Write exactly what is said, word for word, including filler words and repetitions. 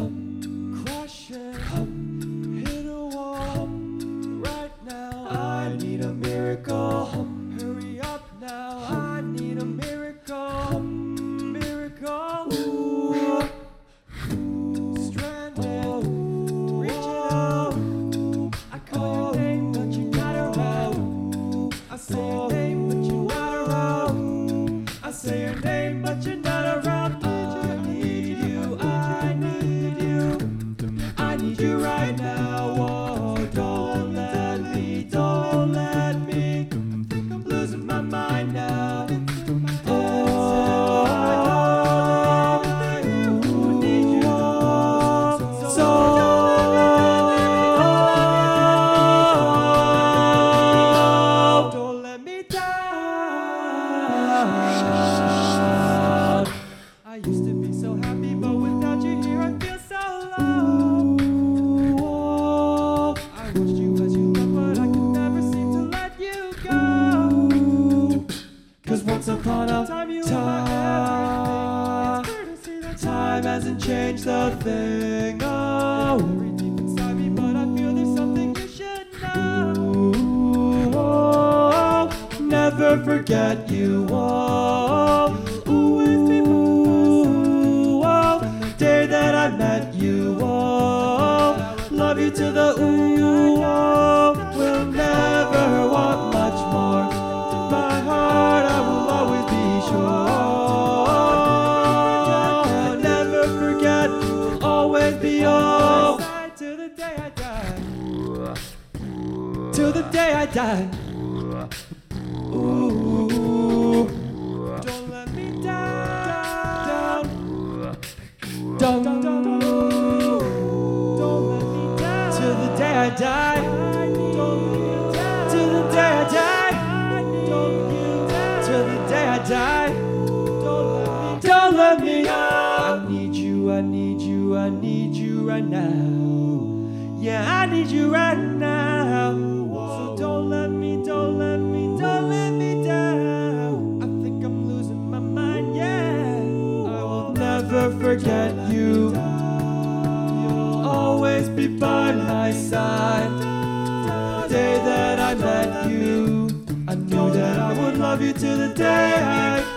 crashing, hit a wall. Right now, I need a miracle. Hurry up now, I need a miracle. Miracle. Ooh. Stranded, reaching out. I call your name, but you're not around. I say your name, but you're not around. I say your name, but you're not around. I need you, I need you. I need you right now. Oh, don't let me, don't let me. I'm losing my mind now. Oh, I need you so. Don't let me down. I used to be so happy, but without you here, I feel so low. I watched you as you left, but I could never seem to let you go. 'Cause once upon a time, you time, time hasn't changed a thing. Oh, very deep inside me, but I feel there's something you should know. Oh, never forget you. Oh, always be by my side. Oh, day that I met you. Oh, love you to the ooh. Oh, will never want much more. In my heart, I will always be sure. Never forget, will always be your side till the day I die. Till the day I die. Ooh, don't let me down. Don't, don't, don't, don't let me down. Till the day I die. Till the day I die. Till the day I die. Don't let me down. I need you, I need you, I need you right now. Yeah, I need you right now. So don't let me, don't let me, don't let me down. I think I'm losing my mind, yeah. I will never forget you. You'll always be by my side. The day that I met you, I knew that I would love you till the day I